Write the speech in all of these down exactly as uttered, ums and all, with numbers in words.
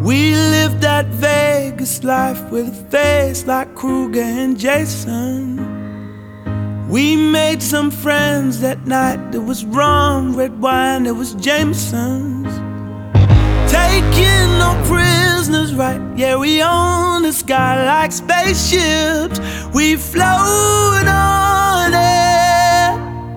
We lived that Vegas life with a face like Kruger and Jason. We made some friends that night. There was rum, red wine, there was Jameson's. Taking no prisoners, right? Yeah, we own the sky like spaceships. We float on air,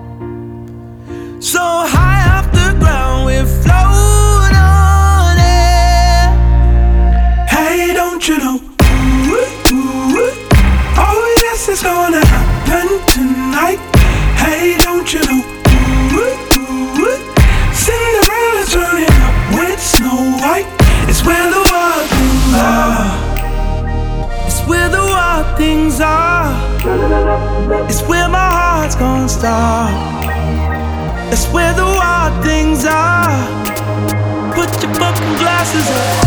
so high off the ground, we float on air. Hey, don't you know? Ooh, ooh, ooh. Oh yes, it's gonna happen tonight. Hey, don't you know? Ooh, ooh, ooh. Cinderella's turning up with Snow White. It's where the wild things are. It's where the wild things are. It's where my heart's gonna stop. It's where the wild things are. Put your fucking glasses up.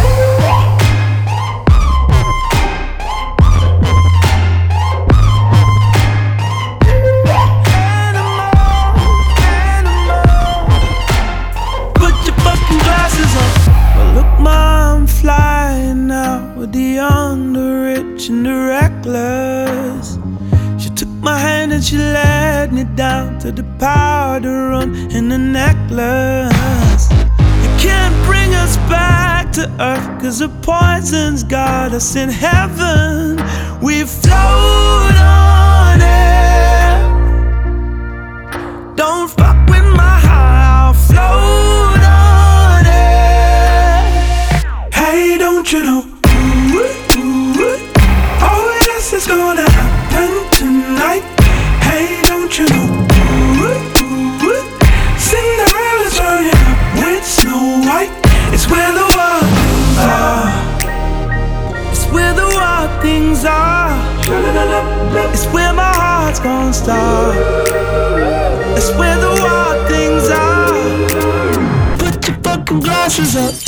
Flying out with the young, the rich, and the reckless. She took my hand and she led me down to the powder run in the necklace. You can't bring us back to earth, cause the poison's got us in heaven. We float on air. Don't fuck with my heart, I'll float on air. Hey, don't you know? Ooh, ooh, ooh. Oh yes, it's gonna happen tonight. Hey, don't you know? Ooh, ooh, ooh. Cinderella's turning up with Snow White. It's where the wild things are. It's where the wild things are. It's where my heart's gonna stop. It's where the wild things are. Put your fucking glasses up.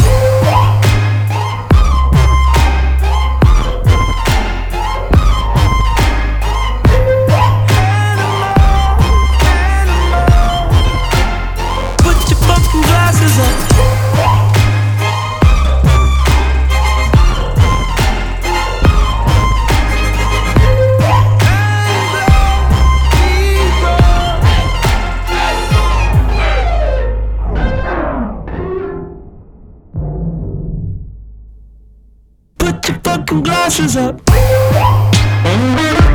Put your fucking glasses up.